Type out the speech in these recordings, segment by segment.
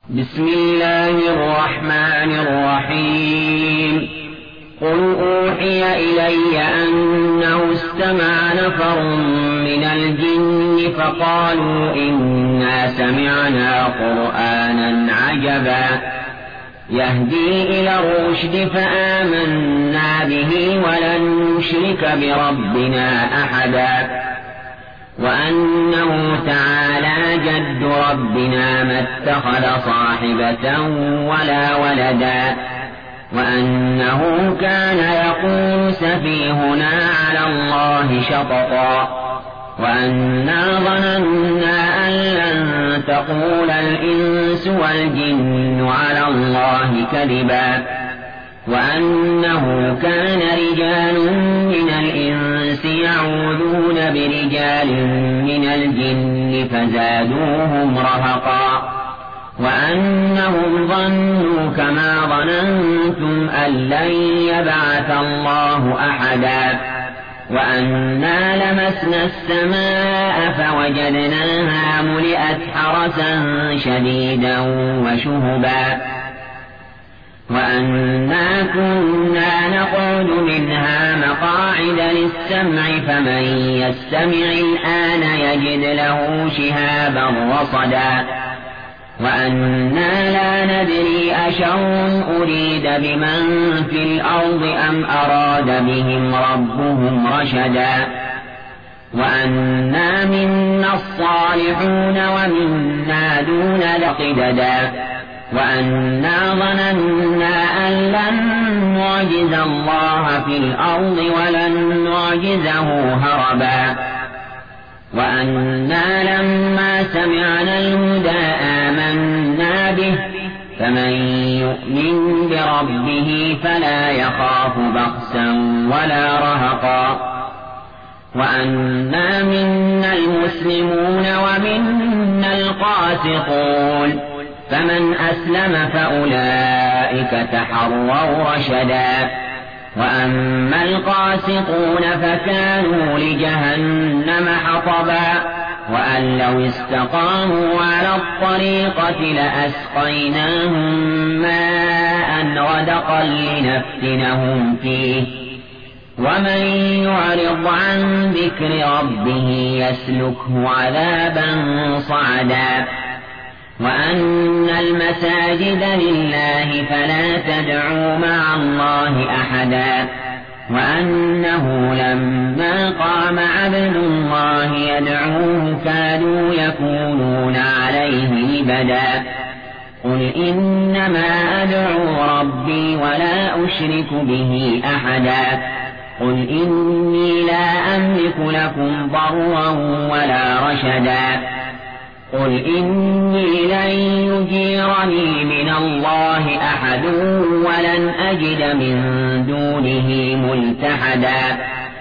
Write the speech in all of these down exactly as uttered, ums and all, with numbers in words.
بسم الله الرحمن الرحيم قل أوحي إلي أنه استمع نفر من الجن فقالوا إنا سمعنا قرآنا عجبا يهدي إلى الرشد فآمنا به ولن نشرك بربنا أحدا وأنه تعالى جد ربنا ما اتخذ صاحبة ولا ولدا وأنه كان يقول سفيهنا على الله شططا وأنا ظننا أن لن تقول الإنس والجن على الله كذبا وأنه كان رجال من الإنس يعوذون برجال من الجن فزادوهم رهقا وأنهم ظنوا كما ظننتم أن لن يبعث الله أحدا وأنا لمسنا السماء فوجدناها ملئت حرسا شديدا وشهبا وأنا كنا نقعد منها مقاعد للسمع فمن يستمع الآن يجد له شهابا رصدا وأنا لا ندري أشر أريد بمن في الأرض أم أراد بهم ربهم رشدا وأنا منا الصالحون ومنا دون لقددا وأنا ظننا أن لن نعجز الله في الأرض ولن نعجزه هربا وأنا لما سمعنا الهدى آمنا به فمن يؤمن بربه فلا يخاف بخسا ولا رهقا وأنا منا المسلمون ومنا القاسطون فمن أسلم فأولئك تحروا رشدا وأما القاسطون فكانوا لجهنم حطبا وأن لو استقاموا على الطريقة لأسقيناهم ماء غدقا لنفتنهم فيه ومن يعرض عن ذكر ربه يسلكه عذابا صعدا وأن المساجد لله فلا تدعوا مع الله أحدا وأنه لما قام عبد الله يدعوه كادوا يكونون عليه لبدا قل إنما أدعو ربي ولا أشرك به أحدا قل إني لا أملك لكم ضرا ولا رشدا قل إني لن يجيرني من الله أحد ولن أجد من دونه ملتحدا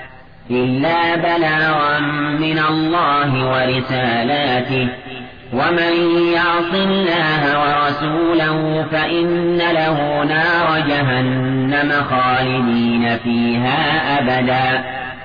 إلا بلاغا من الله ورسالاته ومن يعص الله ورسوله فإن له نار جهنم خالدين فيها أبدا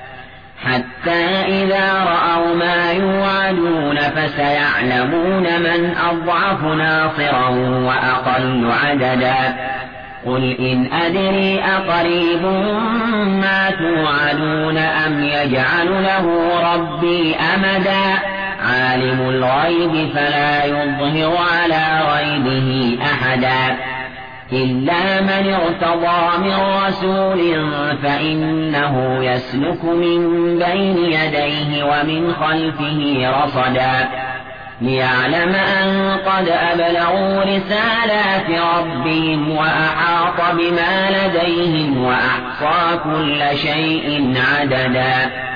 حتى إذا رأوا ما يوعدون فسيعلمون من أضعف ناصرا وأقل عددا قل إن أدري أقريب ما توعدون أم يجعل له ربي أمدا عالم الغيب فلا يظهر على غيبه أحدا إلا من ارتضى من رسول فإنه يسلك من بين يديه ومن خلفه رصدا ليعلم أن قد أبلغوا رسالات ربهم وأحاط بما لديهم وأحصى كل شيء عددا.